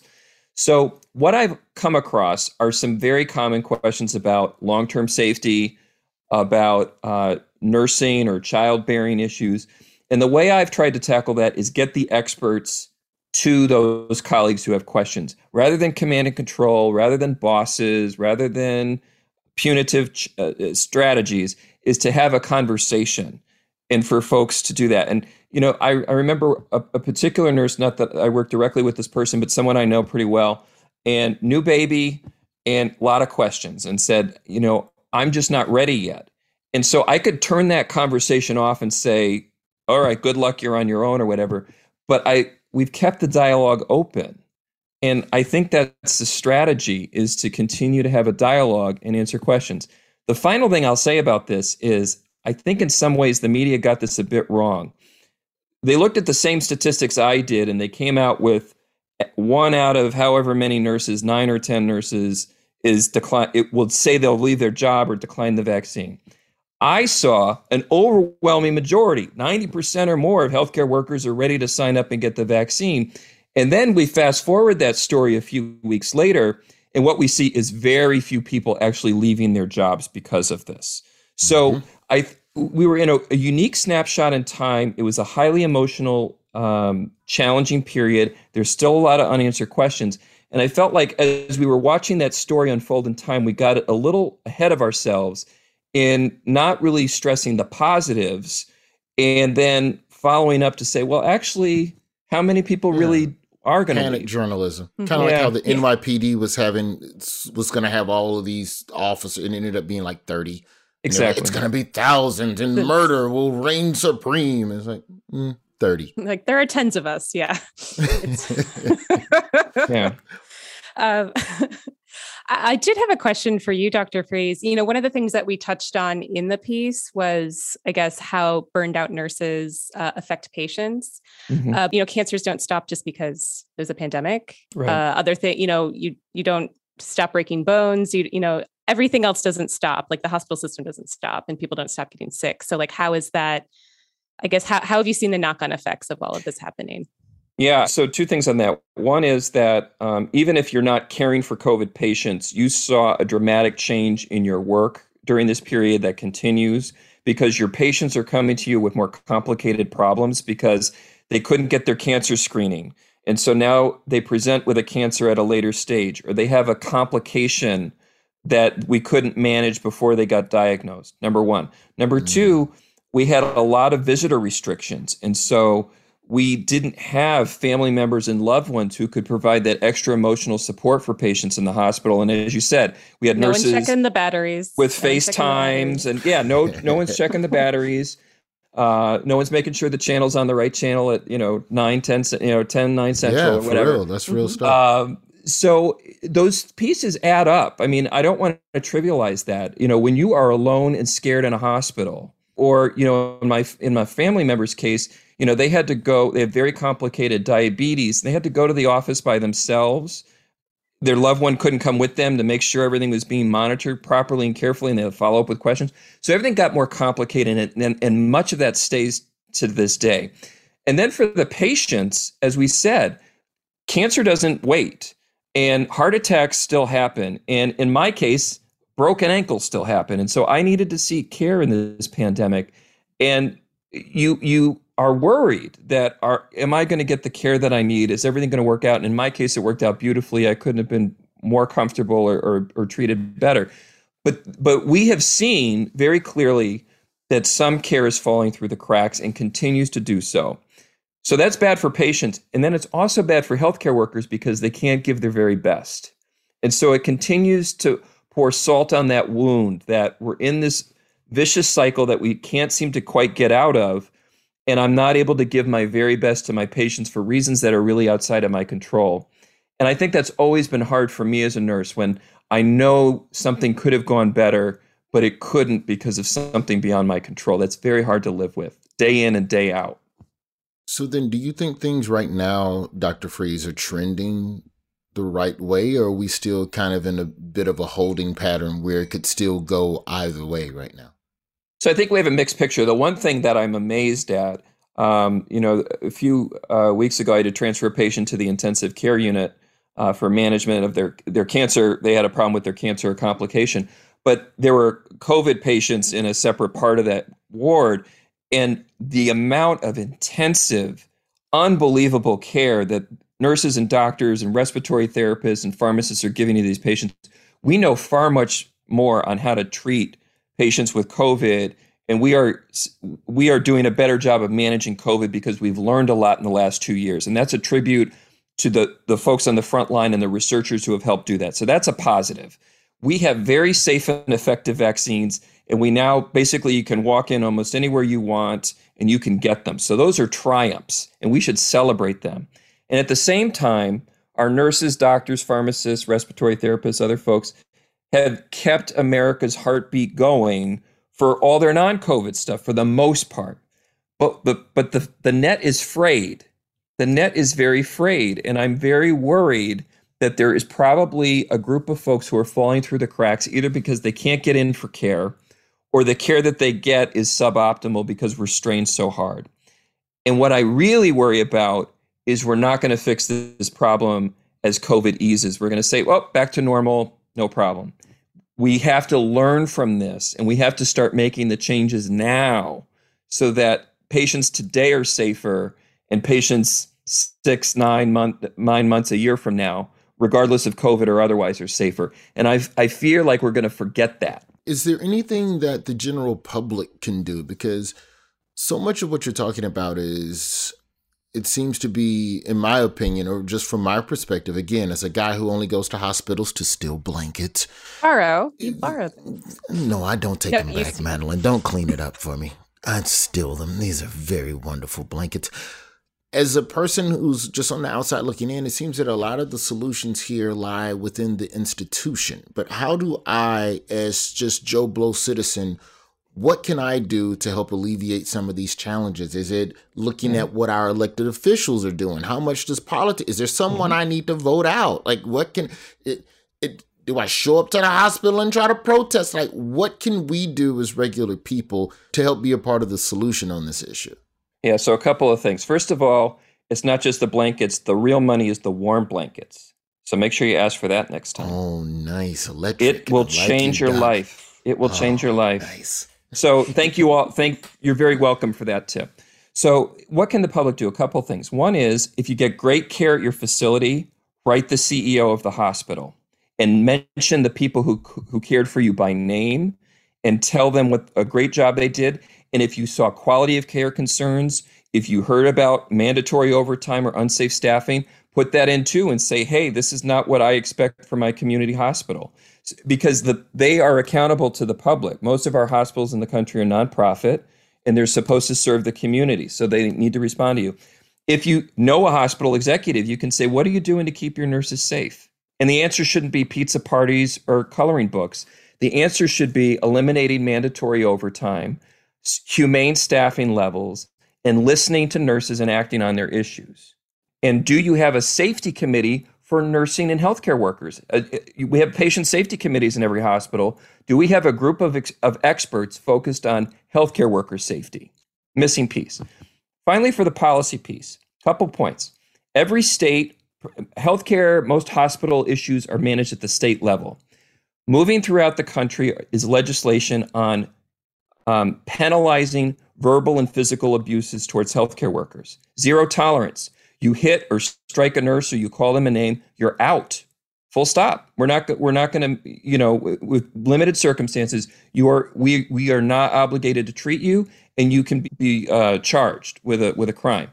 So what I've come across are some very common questions about long-term safety, about nursing or childbearing issues. And the way I've tried to tackle that is get the experts to those colleagues who have questions, rather than command and control, rather than bosses, rather than punitive strategies, is to have a conversation and for folks to do that. And, I remember a particular nurse, not that I work directly with this person, but someone I know pretty well, and new baby and a lot of questions, and said, I'm just not ready yet. And so I could turn that conversation off and say, all right, good luck, you're on your own or whatever. But we've kept the dialogue open. And I think that's the strategy, is to continue to have a dialogue and answer questions. The final thing I'll say about this is, I think in some ways the media got this a bit wrong. They looked at the same statistics I did, and they came out with 1 out of however many nurses, 9 or 10 nurses, is decline. It will say they'll leave their job or decline the vaccine. I saw an overwhelming majority, 90% or more of healthcare workers are ready to sign up and get the vaccine. And then we fast forward that story a few weeks later, and what we see is very few people actually leaving their jobs because of this. So we were in a unique snapshot in time. It was a highly emotional, challenging period. There's still a lot of unanswered questions. And I felt like as we were watching that story unfold in time, we got a little ahead of ourselves in not really stressing the positives, and then following up to say, well, actually, how many people really are going to panic journalism? Kind of like how the NYPD was going to have all of these officers, and it ended up being like 30. Exactly. It's going to be thousands, and murder will reign supreme. It's like 30. Like, there are tens of us. Yeah. Yeah. I did have a question for you, Dr. Freese. One of the things that we touched on in the piece was, I guess, how burned out nurses affect patients. Mm-hmm. Cancers don't stop just because there's a pandemic. Right. Other thing, you don't stop breaking bones. Everything else doesn't stop. Like, the hospital system doesn't stop, and people don't stop getting sick. So, like, how is that? I guess, how have you seen the knock-on effects of all of this happening? Yeah, so 2 things on that. One is that even if you're not caring for COVID patients, you saw a dramatic change in your work during this period that continues, because your patients are coming to you with more complicated problems because they couldn't get their cancer screening. And so now they present with a cancer at a later stage, or they have a complication that we couldn't manage before they got diagnosed, number one. Number two, we had a lot of visitor restrictions. And so we didn't have family members and loved ones who could provide that extra emotional support for patients in the hospital. And as you said, we had nurses checking the batteries with FaceTimes, and no one's checking the batteries. No one's making sure the channel's on the right channel at 9, 10, 9 central or whatever. Real. That's real stuff. So those pieces add up. I mean, I don't want to trivialize that. When you are alone and scared in a hospital, or in my family member's case, they had to go. They have very complicated diabetes. They had to go to the office by themselves. Their loved one couldn't come with them to make sure everything was being monitored properly and carefully, and they had to follow up with questions. So everything got more complicated, and much of that stays to this day. And then for the patients, as we said, cancer doesn't wait, and heart attacks still happen. And in my case, broken ankles still happen. And so I needed to seek care in this pandemic. And you are worried that am I going to get the care that I need? Is everything going to work out? And in my case, it worked out beautifully. I couldn't have been more comfortable or treated better. But we have seen very clearly that some care is falling through the cracks and continues to do so. So that's bad for patients. And then it's also bad for healthcare workers because they can't give their very best. And so it continues to pour salt on that wound, that we're in this vicious cycle that we can't seem to quite get out of. And I'm not able to give my very best to my patients for reasons that are really outside of my control. And I think that's always been hard for me as a nurse, when I know something could have gone better, but it couldn't because of something beyond my control. That's very hard to live with, day in and day out. So then, do you think things right now, Dr. Freese, are trending the right way, or are we still kind of in a bit of a holding pattern where it could still go either way right now? So I think we have a mixed picture. The one thing that I'm amazed at, a few weeks ago, I had to transfer a patient to the intensive care unit for management of their cancer. They had a problem with their cancer or complication, but there were COVID patients in a separate part of that ward. And the amount of intensive, unbelievable care that nurses and doctors and respiratory therapists and pharmacists are giving to these patients, we know far much more on how to treat patients with COVID And we are doing a better job of managing COVID because we've learned a lot in the last 2 years. And that's a tribute to the folks on the front line and the researchers who have helped do that. So that's a positive. We have very safe and effective vaccines, and we now basically you can walk in almost anywhere you want and you can get them. So those are triumphs, and we should celebrate them. And at the same time, our nurses, doctors, pharmacists, respiratory therapists, other folks have kept America's heartbeat going for all their non-COVID stuff for the most part. But the net is frayed. The net is very frayed, and I'm very worried that there is probably a group of folks who are falling through the cracks, either because they can't get in for care or the care that they get is suboptimal because we're strained so hard. And what I really worry about is we're not going to fix this problem as COVID eases. We're going to say, well, back to normal, no problem. We have to learn from this, and we have to start making the changes now so that patients today are safer and patients 9 months, a year from now, regardless of COVID or otherwise, are safer. And I fear like we're going to forget that. Is there anything that the general public can do? Because so much of what you're talking about is, it seems to be, in my opinion, or just from my perspective, again, as a guy who only goes to hospitals to steal blankets. You borrow them. No, I don't take them back, Madeline. Don't clean it up for me. I'd steal them. These are very wonderful blankets. As a person who's just on the outside looking in, it seems that a lot of the solutions here lie within the institution. But how do I, as just Joe Blow citizen, what can I do to help alleviate some of these challenges? Is it looking at what our elected officials are doing? How much does politics? Is there someone I need to vote out? Like, what can it? Do I show up to the hospital and try to protest? Like, what can we do as regular people to help be a part of the solution on this issue? Yeah, so a couple of things. First of all, it's not just the blankets. The real money is the warm blankets. So make sure you ask for that next time. Oh, nice. Electric. It will change your life. It will change your life. Nice. So thank you all. You're very welcome for that tip. So what can the public do? A couple of things. One is, if you get great care at your facility, write the CEO of the hospital and mention the people who cared for you by name and tell them what a great job they did. And if you saw quality of care concerns, if you heard about mandatory overtime or unsafe staffing, put that in too and say, hey, this is not what I expect from my community hospital. Because they are accountable to the public. Most of our hospitals in the country are nonprofit, and they're supposed to serve the community, so they need to respond to you. If you know a hospital executive, you can say, what are you doing to keep your nurses safe? And the answer shouldn't be pizza parties or coloring books. The answer should be eliminating mandatory overtime, humane staffing levels, and listening to nurses and acting on their issues. And do you have a safety committee for nursing and healthcare workers? We have patient safety committees in every hospital. Do we have a group of experts focused on healthcare worker safety? Missing piece. Finally, for the policy piece, couple points. Every state, healthcare, most hospital issues are managed at the state level. Moving throughout the country is legislation on penalizing verbal and physical abuses towards healthcare workers. Zero tolerance. You hit or strike a nurse or you call them a name, you're out. Full stop. We're not going to, with limited circumstances, we are not obligated to treat you, and you can be charged with a crime.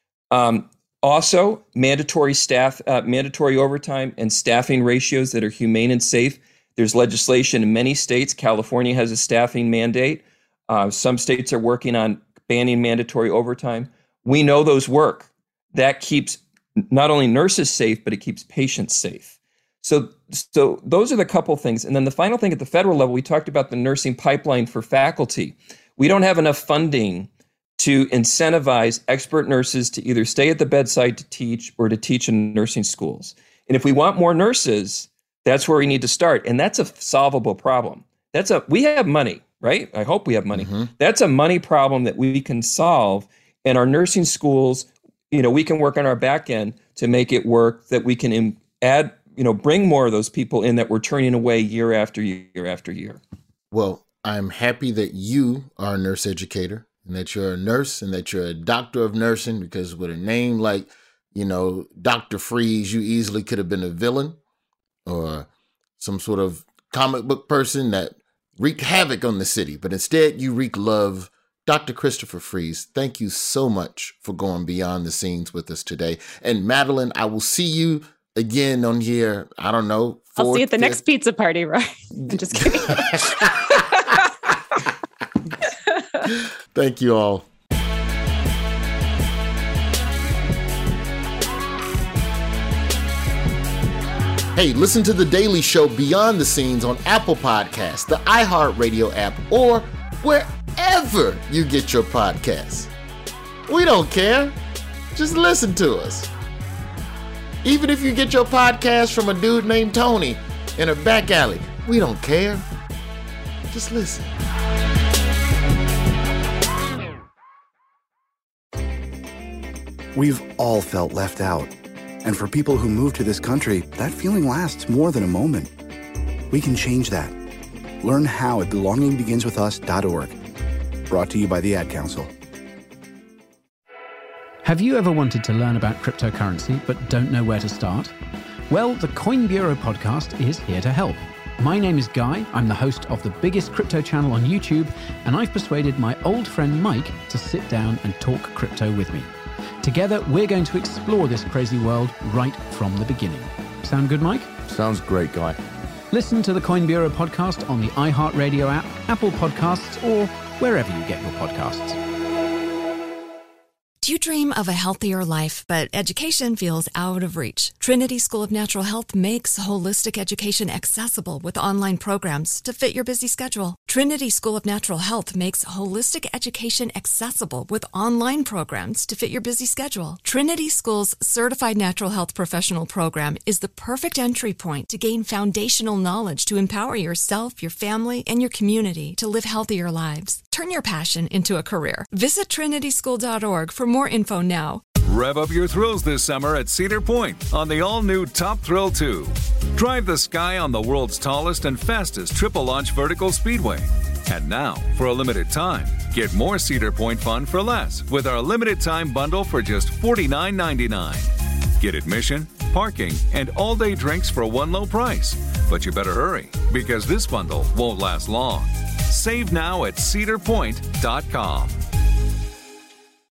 Also, mandatory overtime and staffing ratios that are humane and safe. There's legislation in many states. California has a staffing mandate. Some states are working on banning mandatory overtime. We know those work. That keeps not only nurses safe, but it keeps patients safe. So those are the couple things. And then the final thing at the federal level, we talked about the nursing pipeline for faculty. We don't have enough funding to incentivize expert nurses to either stay at the bedside to teach or to teach in nursing schools. And if we want more nurses, that's where we need to start. And that's a solvable problem. We have money, right? I hope we have money. Mm-hmm. That's a money problem that we can solve. And our nursing schools, we can work on our back end to make it work, that we can add, bring more of those people in that we're turning away year after year after year. Well, I'm happy that you are a nurse educator and that you're a nurse and that you're a doctor of nursing, because with a name like, Dr. Freeze, you easily could have been a villain or some sort of comic book person that wreak havoc on the city, but instead you wreak love. Dr. Christopher Freeze, thank you so much for going beyond the scenes with us today. And Madeline, I will see you again on here, I don't know. I'll see you at the next pizza party, right? I'm just kidding. Thank you all. Hey, listen to The Daily Show Beyond the Scenes on Apple Podcasts, the iHeartRadio app, or wherever you get your podcasts. We don't care. Just listen to us. Even if you get your podcast from a dude named Tony in a back alley, we don't care. Just listen. We've all felt left out. And for people who move to this country, that feeling lasts more than a moment. We can change that. Learn how at belongingbeginswithus.org. Brought to you by the Ad Council. Have you ever wanted to learn about cryptocurrency but don't know where to start? Well, the Coin Bureau podcast is here to help. My name is Guy. I'm the host of the biggest crypto channel on YouTube, and I've persuaded my old friend Mike to sit down and talk crypto with me. Together, we're going to explore this crazy world right from the beginning. Sound good, Mike? Sounds great, Guy. Listen to the Coin Bureau podcast on the iHeartRadio app, Apple Podcasts, or wherever you get your podcasts. Do you dream of a healthier life, but education feels out of reach? Trinity School of Natural Health makes holistic education accessible with online programs to fit your busy schedule. Trinity School of Natural Health makes holistic education accessible with online programs to fit your busy schedule. Trinity School's Certified Natural Health Professional Program is the perfect entry point to gain foundational knowledge to empower yourself, your family, and your community to live healthier lives. Turn your passion into a career. Visit trinityschool.org for more info now. Rev up your thrills this summer at Cedar Point on the all-new Top Thrill 2. Drive the sky on the world's tallest and fastest triple-launch vertical speedway. And now, for a limited time, get more Cedar Point fun for less with our limited-time bundle for just $49.99. Get admission, parking, and all-day drinks for one low price. But you better hurry, because this bundle won't last long. Save now at cedarpoint.com.